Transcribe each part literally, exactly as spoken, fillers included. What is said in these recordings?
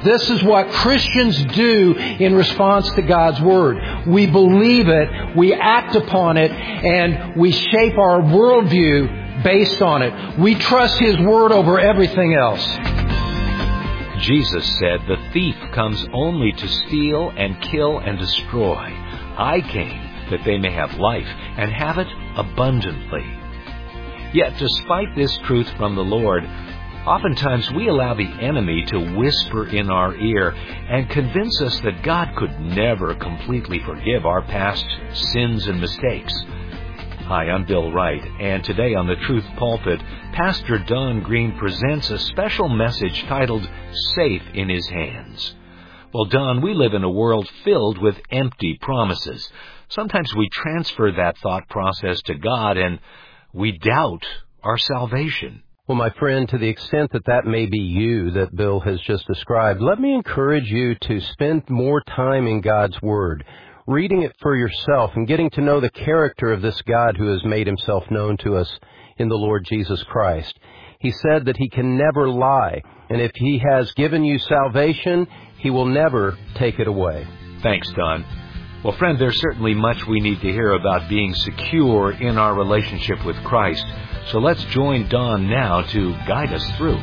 this is what Christians do in response to God's Word. We believe it, we act upon it, and we shape our worldview based on it. We trust His Word over everything else. Jesus said, "The thief comes only to steal and kill and destroy. I came that they may have life and have it abundantly." Yet, despite this truth from the Lord, oftentimes we allow the enemy to whisper in our ear and convince us that God could never completely forgive our past sins and mistakes. Hi, I'm Bill Wright, and today on the Truth Pulpit, Pastor Don Green presents a special message titled, "Safe in His Hands." Well, Don, we live in a world filled with empty promises. Sometimes we transfer that thought process to God and we doubt our salvation. Well, my friend, to the extent that that may be you that Bill has just described, let me encourage you to spend more time in God's Word, reading it for yourself and getting to know the character of this God who has made Himself known to us in the Lord Jesus Christ. He said that He can never lie, and if He has given you salvation, He will never take it away. Thanks, Don. Well, friend, there's certainly much we need to hear about being secure in our relationship with Christ. So let's join Don now to guide us through.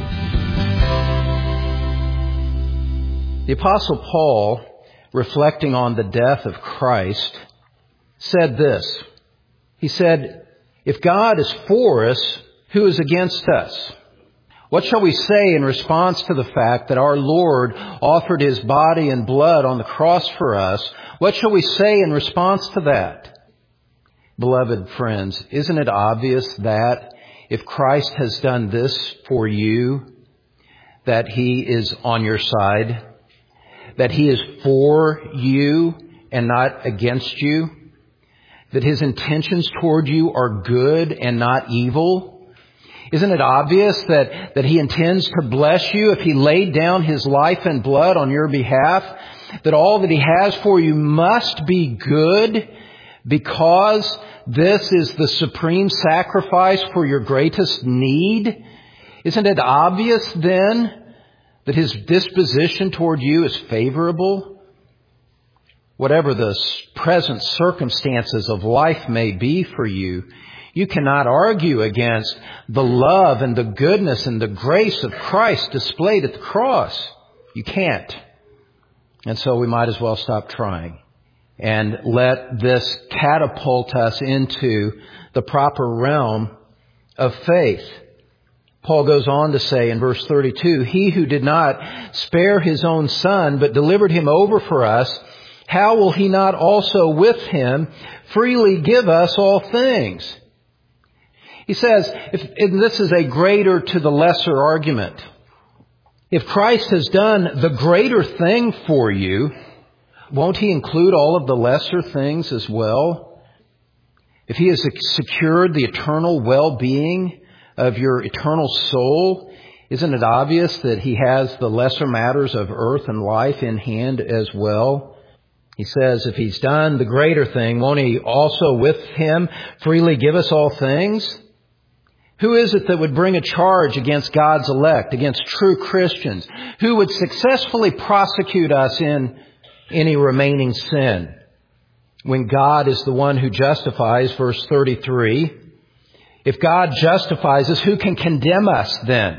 The Apostle Paul, reflecting on the death of Christ, said this. He said, "If God is for us, who is against us? What shall we say in response to the fact that our Lord offered His body and blood on the cross for us? What shall we say in response to that?" Beloved friends, isn't it obvious that if Christ has done this for you, that He is on your side, that He is for you and not against you, that His intentions toward you are good and not evil? Isn't it obvious that, that He intends to bless you if He laid down His life and blood on your behalf? That all that He has for you must be good because this is the supreme sacrifice for your greatest need? Isn't it obvious then that His disposition toward you is favorable? Whatever the present circumstances of life may be for you, you cannot argue against the love and the goodness and the grace of Christ displayed at the cross. You can't. And so we might as well stop trying and let this catapult us into the proper realm of faith. Paul goes on to say in verse thirty-two, "He who did not spare His own Son, but delivered Him over for us, how will He not also with Him freely give us all things?" He says, if, and this is a greater to the lesser argument. If Christ has done the greater thing for you, won't He include all of the lesser things as well? If He has secured the eternal well-being of your eternal soul, isn't it obvious that He has the lesser matters of earth and life in hand as well? He says, if He's done the greater thing, won't He also with Him freely give us all things? Who is it that would bring a charge against God's elect, against true Christians? Who would successfully prosecute us in any remaining sin? When God is the one who justifies, verse thirty-three, if God justifies us, who can condemn us then?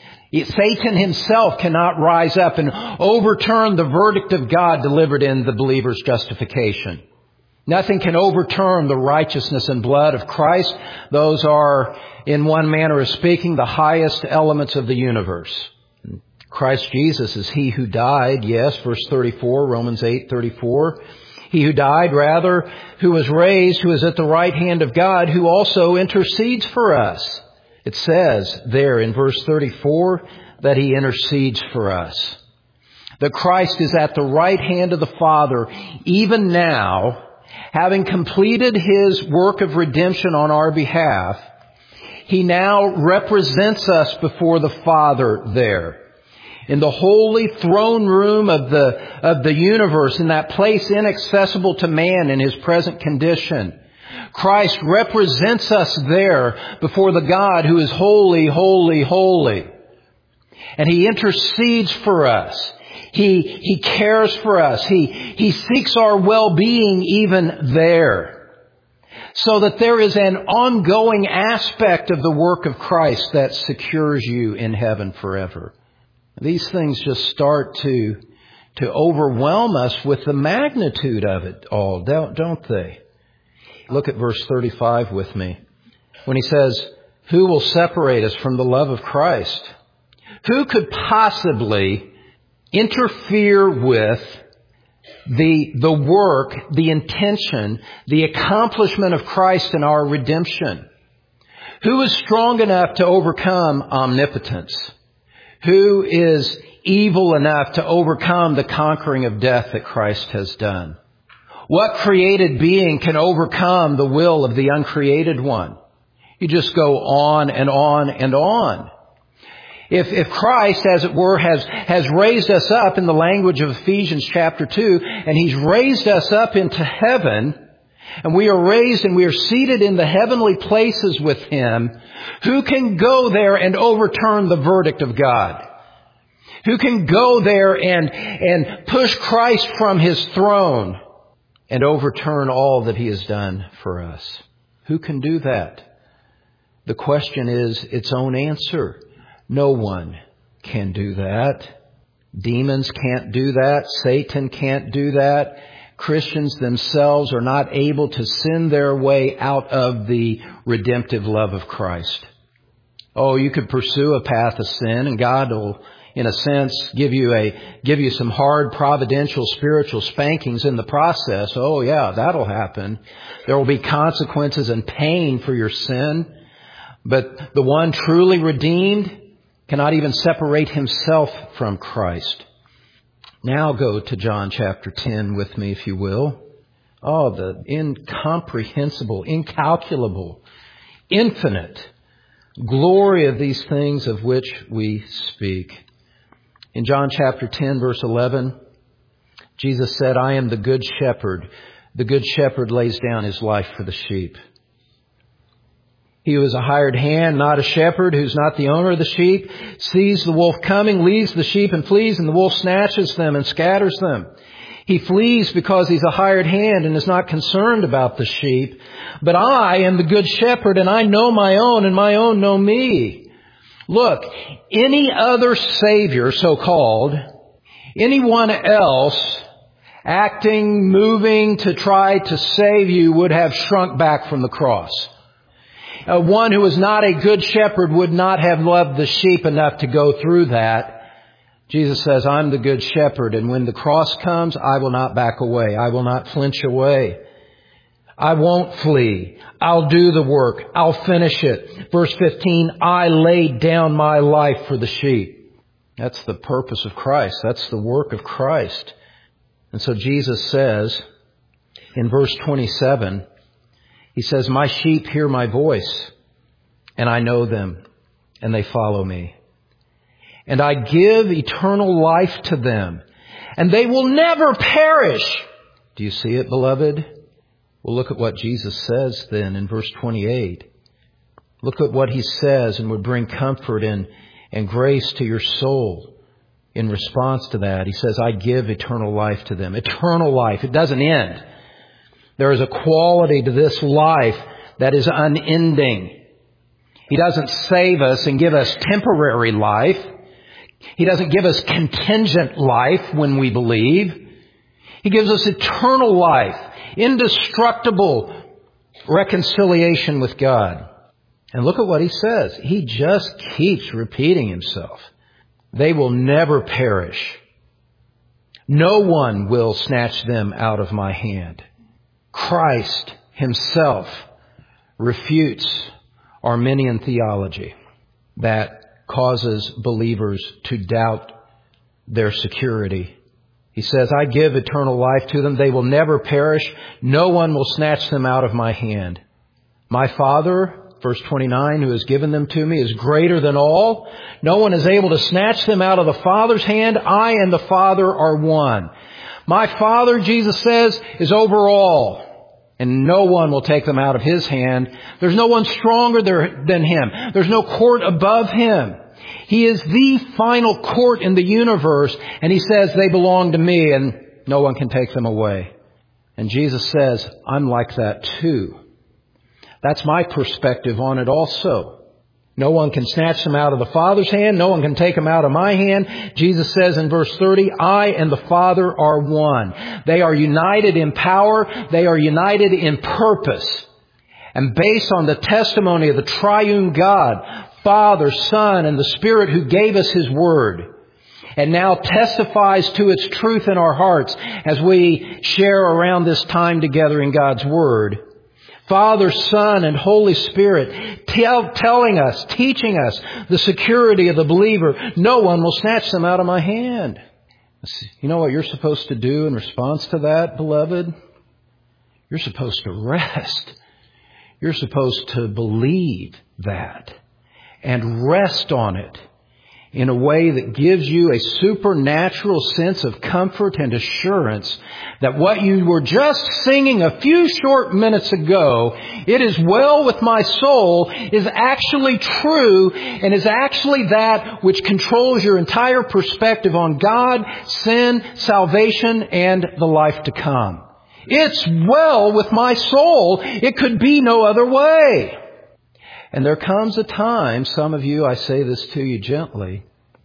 Satan himself cannot rise up and overturn the verdict of God delivered in the believer's justification. Nothing can overturn the righteousness and blood of Christ. Those are, in one manner of speaking, the highest elements of the universe. Christ Jesus is He who died, yes, verse thirty-four, Romans eight thirty-four. He who died, rather, who was raised, who is at the right hand of God, who also intercedes for us. It says there in verse thirty-four that He intercedes for us. That Christ is at the right hand of the Father, even now, having completed His work of redemption on our behalf. He now represents us before the Father there. In the holy throne room of the, of the universe, in that place inaccessible to man in his present condition. Christ represents us there before the God who is holy, holy, holy. And He intercedes for us. He, He cares for us. He, He seeks our well-being even there. So that there is an ongoing aspect of the work of Christ that secures you in heaven forever. These things just start to, to overwhelm us with the magnitude of it all, don't, don't they? Look at verse thirty-five with me. When he says, who will separate us from the love of Christ? Who could possibly interfere with the, the work, the intention, the accomplishment of Christ in our redemption? Who is strong enough to overcome omnipotence? Who is evil enough to overcome the conquering of death that Christ has done? What created being can overcome the will of the uncreated one? You just go on and on and on. If, if Christ, as it were, has, has raised us up in the language of Ephesians chapter two, and He's raised us up into heaven, and we are raised and we are seated in the heavenly places with Him, who can go there and overturn the verdict of God? Who can go there and, and push Christ from His throne and overturn all that He has done for us? Who can do that? The question is its own answer. No one can do that. Demons can't do that. Satan can't do that. Christians themselves are not able to sin their way out of the redemptive love of Christ. Oh, you could pursue a path of sin, and God will, in a sense, give you a give you some hard providential spiritual spankings in the process. Oh yeah, that'll happen. There will be consequences and pain for your sin. But the one truly redeemed cannot even separate himself from Christ. Now go to John chapter ten with me, if you will. Oh, the incomprehensible, incalculable, infinite glory of these things of which we speak. In John chapter ten, verse eleven, Jesus said, I am the good shepherd. The good shepherd lays down his life for the sheep. He who is a hired hand, not a shepherd, who's not the owner of the sheep, sees the wolf coming, leaves the sheep and flees, and the wolf snatches them and scatters them. He flees because he's a hired hand and is not concerned about the sheep. But I am the good shepherd, and I know my own, and my own know me. Look, any other Savior, so-called, anyone else acting, moving to try to save you would have shrunk back from the cross. Uh, one who is not a good shepherd would not have loved the sheep enough to go through that. Jesus says, I'm the good shepherd, and when the cross comes, I will not back away. I will not flinch away. I won't flee. I'll do the work. I'll finish it. Verse fifteen, I laid down my life for the sheep. That's the purpose of Christ. That's the work of Christ. And so Jesus says in verse twenty-seven, He says, my sheep hear my voice, and I know them, and they follow me. And I give eternal life to them, and they will never perish. Do you see it, beloved? Well, look at what Jesus says then in verse twenty-eight. Look at what He says and would bring comfort and, and grace to your soul in response to that. He says, I give eternal life to them. Eternal life. It doesn't end. There is a quality to this life that is unending. He doesn't save us and give us temporary life. He doesn't give us contingent life when we believe. He gives us eternal life, indestructible reconciliation with God. And look at what He says. He just keeps repeating Himself. They will never perish. No one will snatch them out of my hand. Christ Himself refutes Arminian theology that causes believers to doubt their security. He says, I give eternal life to them. They will never perish. No one will snatch them out of my hand. My Father, verse twenty-nine, who has given them to me is greater than all. No one is able to snatch them out of the Father's hand. I and the Father are one. My Father, Jesus says, is over all, and no one will take them out of His hand. There's no one stronger there than Him. There's no court above Him. He is the final court in the universe, and He says they belong to me and no one can take them away. And Jesus says, I'm like that too. That's my perspective on it also. No one can snatch them out of the Father's hand. No one can take them out of my hand. Jesus says in verse thirty, I and the Father are one. They are united in power. They are united in purpose. And based on the testimony of the triune God, Father, Son, and the Spirit who gave us His Word, and now testifies to its truth in our hearts as we share around this time together in God's Word, Father, Son, and Holy Spirit tell, telling us, teaching us the security of the believer. No one will snatch them out of my hand. You know what you're supposed to do in response to that, beloved? You're supposed to rest. You're supposed to believe that and rest on it in a way that gives you a supernatural sense of comfort and assurance that what you were just singing a few short minutes ago, it is well with my soul, is actually true and is actually that which controls your entire perspective on God, sin, salvation, and the life to come. It's well with my soul. It could be no other way. And there comes a time, some of you, I say this to you gently,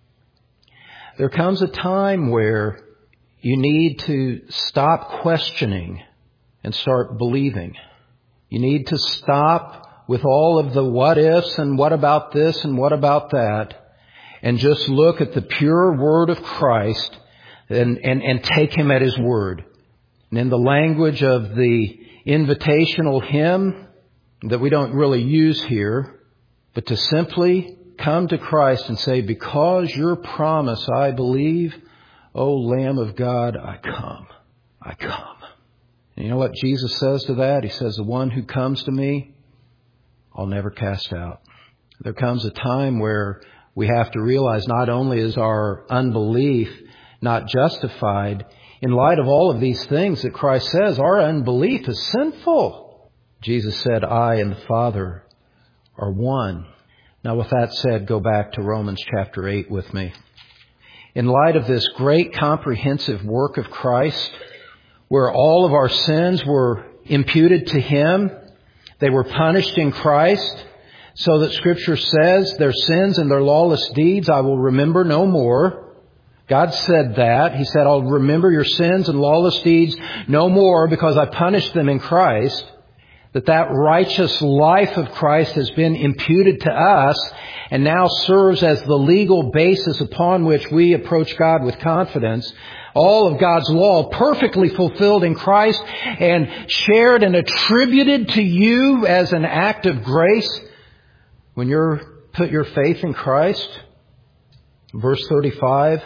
there comes a time where you need to stop questioning and start believing. You need to stop with all of the what ifs and what about this and what about that and just look at the pure Word of Christ and, and, and take Him at His word. And in the language of the invitational hymn that we don't really use here, but to simply come to Christ and say, because your promise I believe, O Lamb of God, I come. I come. And you know what Jesus says to that? He says, the one who comes to me, I'll never cast out. There comes a time where we have to realize not only is our unbelief not justified, in light of all of these things that Christ says, our unbelief is sinful. Jesus said, I and the Father are one. Now with that said, go back to Romans chapter eight with me. In light of this great comprehensive work of Christ, where all of our sins were imputed to Him, they were punished in Christ, so that Scripture says, their sins and their lawless deeds I will remember no more. God said that. He said, I'll remember your sins and lawless deeds no more because I punished them in Christ. That that righteous life of Christ has been imputed to us and now serves as the legal basis upon which we approach God with confidence. All of God's law perfectly fulfilled in Christ and shared and attributed to you as an act of grace when you put your faith in Christ. Verse thirty-five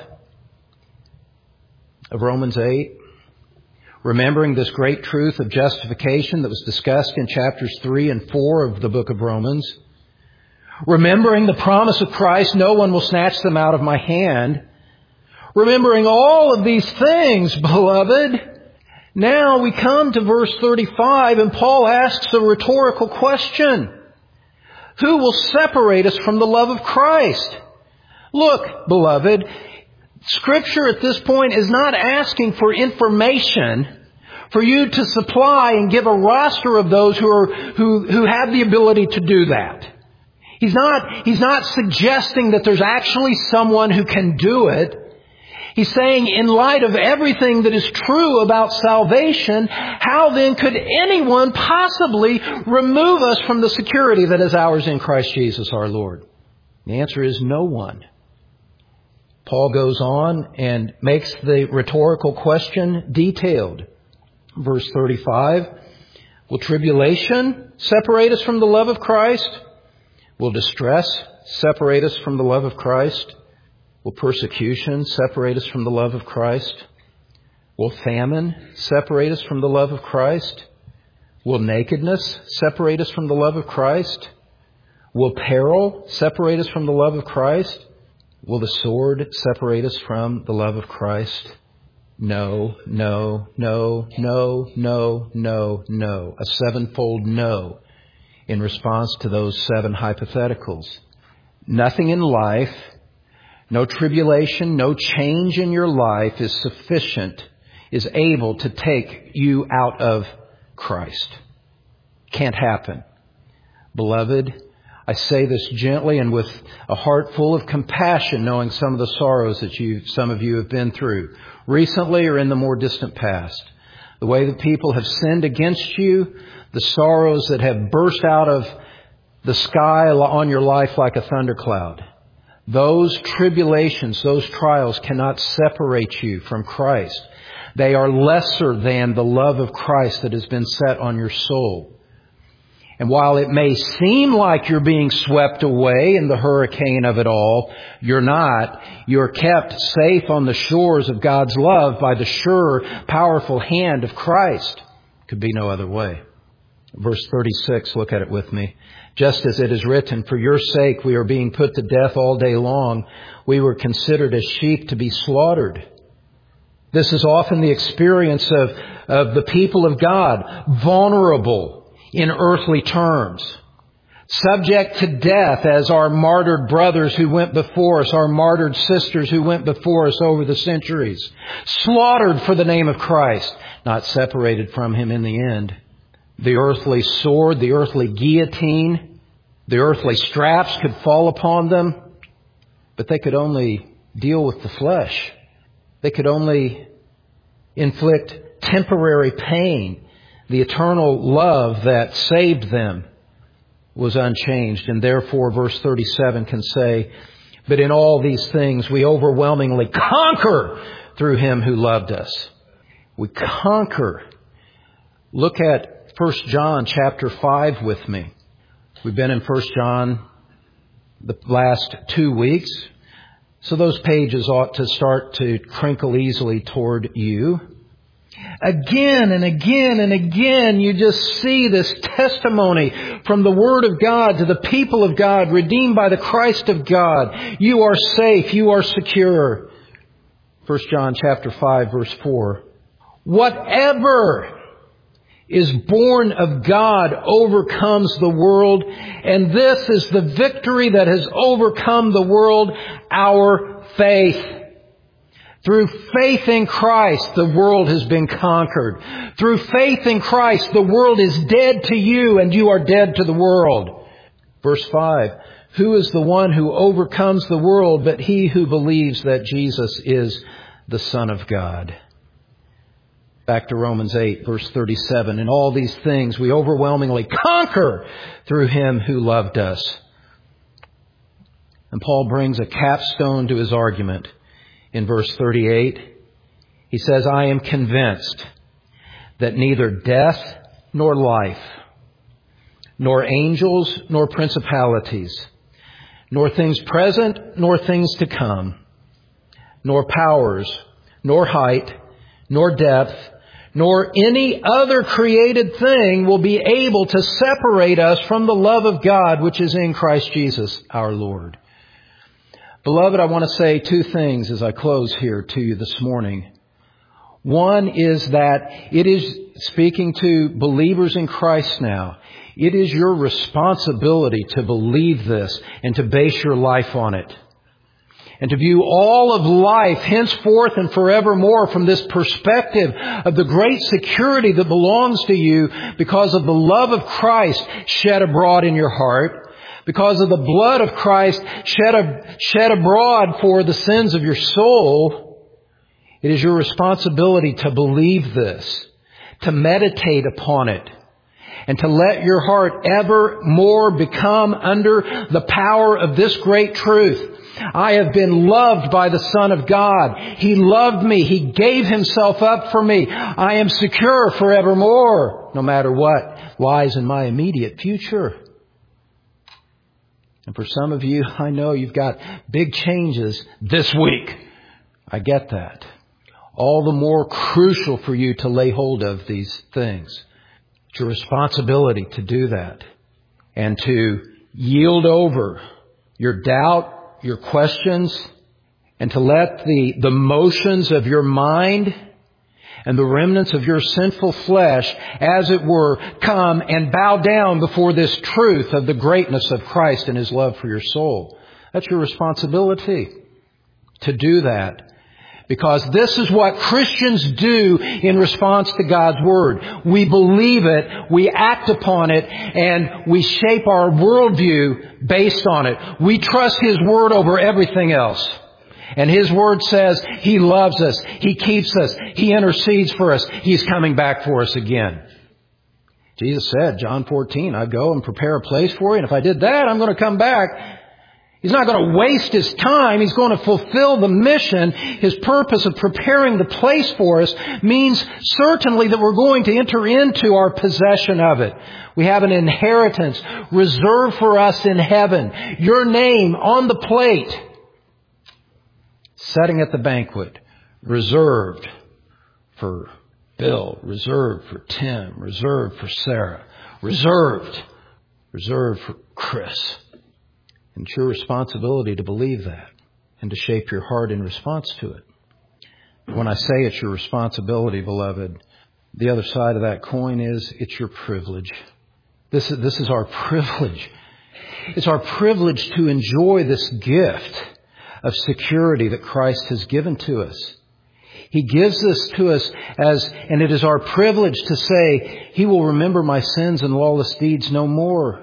of Romans eight. Remembering this great truth of justification that was discussed in chapters three and four of the book of Romans. Remembering the promise of Christ, no one will snatch them out of my hand. Remembering all of these things, beloved, now we come to verse thirty-five and Paul asks a rhetorical question. Who will separate us from the love of Christ? Look, beloved, Scripture at this point is not asking for information for you to supply and give a roster of those who are who who have the ability to do that. He's not he's not suggesting that there's actually someone who can do it. He's saying, in light of everything that is true about salvation, how then could anyone possibly remove us from the security that is ours in Christ Jesus our Lord? The answer is no one. Paul goes on and makes the rhetorical question detailed. Verse thirty-five, will tribulation separate us from the love of Christ? Will distress separate us from the love of Christ? Will persecution separate us from the love of Christ? Will famine separate us from the love of Christ? Will nakedness separate us from the love of Christ? Will peril separate us from the love of Christ? Will the sword separate us from the love of Christ? No, no, no, no, no, no, no. A sevenfold no in response to those seven hypotheticals. Nothing in life No tribulation, no change in your life is sufficient, is able to take you out of Christ. Can't happen. Beloved, I say this gently and with a heart full of compassion, knowing some of the sorrows that you, some of you have been through, recently or in the more distant past. The way that people have sinned against you, the sorrows that have burst out of the sky on your life like a thundercloud. Those tribulations, those trials cannot separate you from Christ. They are lesser than the love of Christ that has been set on your soul. And while it may seem like you're being swept away in the hurricane of it all, you're not. You're kept safe on the shores of God's love by the sure, powerful hand of Christ. Could be no other way. Verse thirty-six, look at it with me. Just as it is written, for your sake we are being put to death all day long. We were considered as sheep to be slaughtered. This is often the experience of, of the people of God, vulnerable in earthly terms, subject to death as our martyred brothers who went before us, our martyred sisters who went before us over the centuries, slaughtered for the name of Christ, not separated from Him in the end. The earthly sword, the earthly guillotine, the earthly straps could fall upon them, but they could only deal with the flesh. They could only inflict temporary pain. The eternal love that saved them was unchanged. And therefore, verse thirty-seven can say, but in all these things we overwhelmingly conquer through Him who loved us. We conquer. Look at First John chapter five with me. We've been in First John the last two weeks. So those pages ought to start to crinkle easily toward you. Again and again and again, you just see this testimony from the Word of God to the people of God, redeemed by the Christ of God. You are safe. You are secure. First John chapter five, verse four. Whatever is born of God overcomes the world, and this is the victory that has overcome the world, our faith. Through faith in Christ, the world has been conquered. Through faith in Christ, the world is dead to you and you are dead to the world. Verse five, who is the one who overcomes the world but he who believes that Jesus is the Son of God? Back to Romans eight, verse thirty-seven. In all these things we overwhelmingly conquer through Him who loved us. And Paul brings a capstone to his argument. In verse thirty-eight, he says, I am convinced that neither death nor life, nor angels nor principalities, nor things present nor things to come, nor powers, nor height, nor depth, nor any other created thing will be able to separate us from the love of God which is in Christ Jesus our Lord. Beloved, I want to say two things as I close here to you this morning. One is that it is, speaking to believers in Christ now, it is your responsibility to believe this and to base your life on it. And to view all of life henceforth and forevermore from this perspective of the great security that belongs to you because of the love of Christ shed abroad in your heart. Because of the blood of Christ shed, a, shed abroad for the sins of your soul, it is your responsibility to believe this, to meditate upon it, and to let your heart ever more become under the power of this great truth. I have been loved by the Son of God. He loved me. He gave Himself up for me. I am secure forevermore, no matter what lies in my immediate future. And for some of you, I know you've got big changes this week. I get that. All the more crucial for you to lay hold of these things. It's your responsibility to do that and to yield over your doubt, your questions, and to let the, the motions of your mind and the remnants of your sinful flesh, as it were, come and bow down before this truth of the greatness of Christ and His love for your soul. That's your responsibility. to do that. Because this is what Christians do in response to God's Word. We believe it, we act upon it, and we shape our worldview based on it. We trust His Word over everything else. And His Word says He loves us, He keeps us, He intercedes for us, He's coming back for us again. Jesus said, John fourteen, I go and prepare a place for you, and if I did that, I'm going to come back. He's not going to waste His time. He's going to fulfill the mission. His purpose of preparing the place for us means certainly that we're going to enter into our possession of it. We have an inheritance reserved for us in heaven. Your name on the plate. Setting at the banquet. Reserved for Bill. Reserved for Tim. Reserved for Sarah. Reserved. Reserved for Chris. And it's your responsibility to believe that and to shape your heart in response to it. When I say it's your responsibility, beloved, the other side of that coin is it's your privilege. This is, this is our privilege. It's our privilege to enjoy this gift of security that Christ has given to us. He gives this to us as, and it is our privilege to say, He will remember my sins and lawless deeds no more.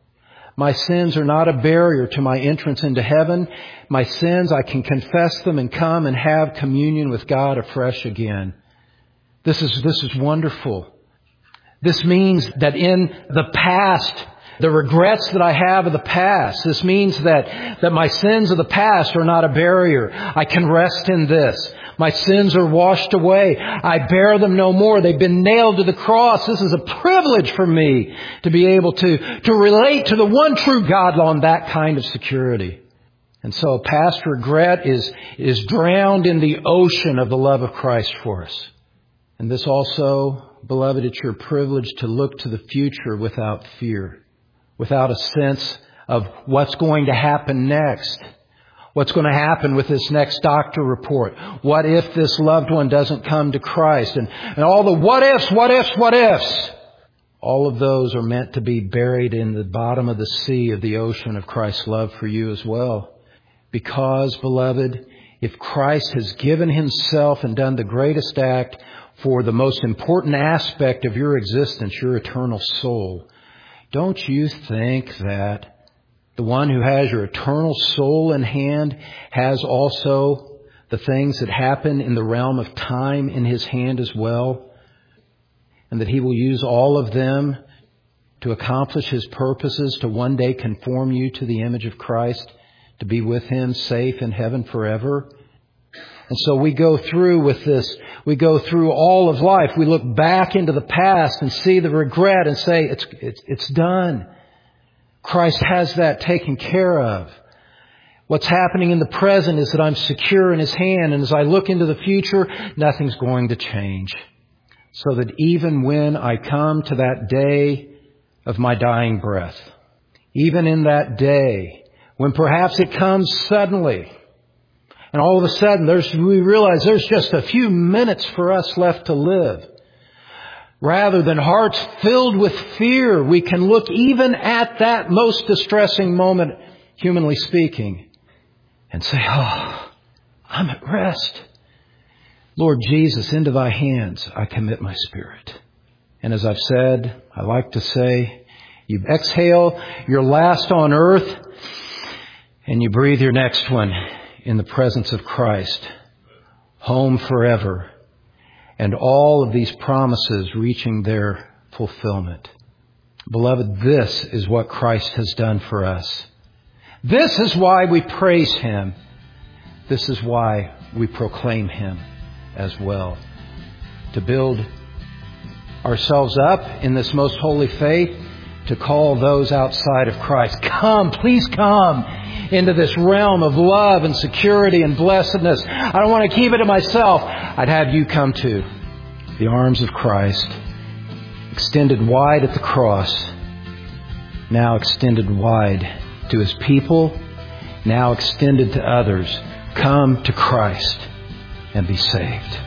My sins are not a barrier to my entrance into heaven. My sins, I can confess them and come and have communion with God afresh again. This is, this is wonderful. This means that in the past, the regrets that I have of the past, this means that, that my sins of the past are not a barrier. I can rest in this. My sins are washed away. I bear them no more. They've been nailed to the cross. This is a privilege for me to be able to, to relate to the one true God on that kind of security. And so past regret is, is drowned in the ocean of the love of Christ for us. And this also, beloved, it's your privilege to look to the future without fear, without a sense of what's going to happen next. What's going to happen with this next doctor report? What if this loved one doesn't come to Christ? And, and all the what ifs, what ifs, what ifs. All of those are meant to be buried in the bottom of the sea of the ocean of Christ's love for you as well. Because, beloved, if Christ has given Himself and done the greatest act for the most important aspect of your existence, your eternal soul, don't you think that the one who has your eternal soul in hand has also the things that happen in the realm of time in His hand as well? And that He will use all of them to accomplish His purposes, to one day conform you to the image of Christ, to be with Him safe in heaven forever? And so we go through with this, we go through all of life. We look back into the past and see the regret and say, it's, it's, it's done. Christ has that taken care of. What's happening in the present is that I'm secure in His hand. And as I look into the future, nothing's going to change. So that even when I come to that day of my dying breath, even in that day, when perhaps it comes suddenly, and all of a sudden there's, we realize there's just a few minutes for us left to live. Rather than hearts filled with fear, we can look even at that most distressing moment, humanly speaking, and say, oh, I'm at rest. Lord Jesus, into Thy hands I commit my spirit. And as I've said, I like to say, you exhale your last on earth and you breathe your next one in the presence of Christ, home forever. And all of these promises reaching their fulfillment. Beloved, this is what Christ has done for us. This is why we praise Him. This is why we proclaim Him as well. To build ourselves up in this most holy faith, to call those outside of Christ, come, please come into this realm of love and security and blessedness. I don't want to keep it to myself. I'd have you come to the arms of Christ, extended wide at the cross, now extended wide to His people, now extended to others. Come to Christ and be saved.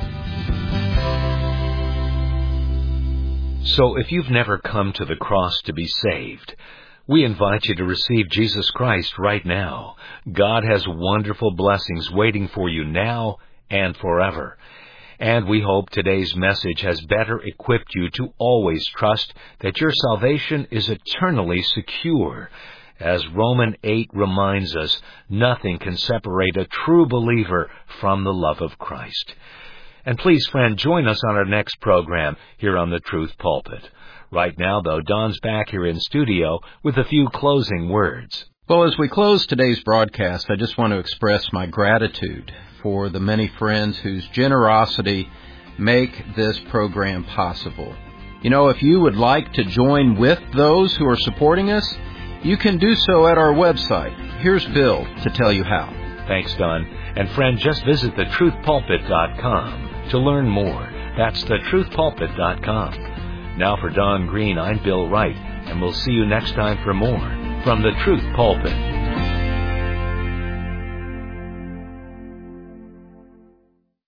So if you've never come to the cross to be saved, We invite you to receive Jesus Christ right now. God has wonderful blessings waiting for you now and forever. And we hope today's message has better equipped you to always trust that your salvation is eternally secure. As Romans eight reminds us, nothing can separate a true believer from the love of Christ. And please, friend, join us on our next program here on the Truth Pulpit. Right now, though, Don's back here in studio with a few closing words. Well, as we close today's broadcast, I just want to express my gratitude for the many friends whose generosity make this program possible. You know, if you would like to join with those who are supporting us, you can do so at our website. Here's Bill to tell you how. Thanks, Don. And friend, just visit the truth pulpit dot com to learn more. That's the truth pulpit dot com. Now for Don Green, I'm Bill Wright, and we'll see you next time for more from the Truth Pulpit.